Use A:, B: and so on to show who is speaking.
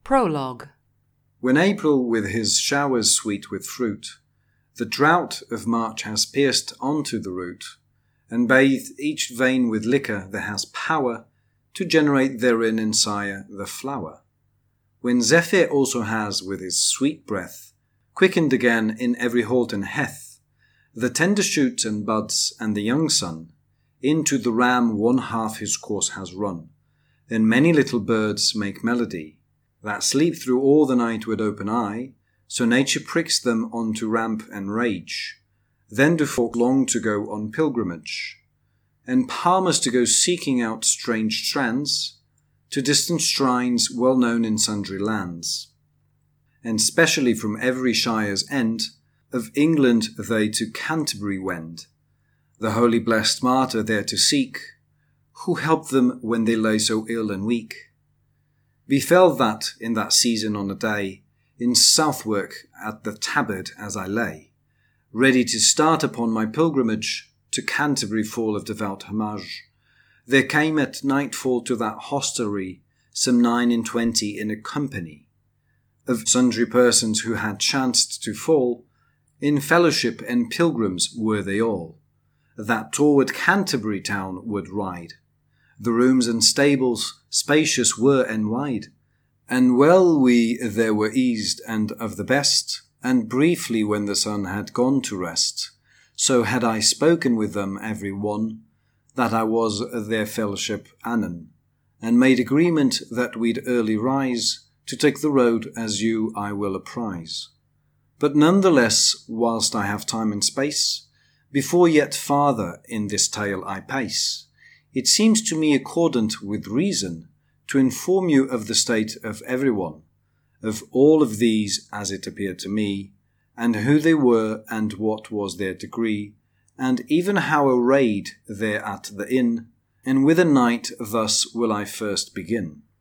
A: Prologue.
B: When April with his showers sweet with fruit, the drought of March has pierced onto the root, and bathed each vein with liquor that has power to generate therein and sire the flower. When Zephyr also has with his sweet breath quickened again in every halt and heth the tender shoots and buds and the young sun, into the ram one half his course has run, then many little birds make melody, that sleep through all the night with open eye, so nature pricks them on to ramp and rage, then do folk long to go on pilgrimage, and palmers to go seeking out strange strands, to distant shrines well known in sundry lands. And specially from every shire's end, of England they to Canterbury wend, the holy blessed martyr there to seek, who helped them when they lay so ill and weak. Befell that in that season on a day, in Southwark at the Tabard as I lay, ready to start upon my pilgrimage to Canterbury full of devout homage, there came at nightfall to that hostelry some 29 in a company of sundry persons who had chanced to fall in fellowship, and pilgrims were they all, that toward Canterbury town would ride. The rooms and stables spacious were and wide, and well we there were eased and of the best, and briefly when the sun had gone to rest, so had I spoken with them every one, that I was their fellowship anon, and made agreement that we'd early rise, to take the road as you I will apprise. But none the less, whilst I have time and space, before yet farther in this tale I pace, it seems to me accordant with reason to inform you of the state of everyone, of all of these as it appeared to me, and who they were and what was their degree, and even how arrayed there at the inn, and with a night thus will I first begin.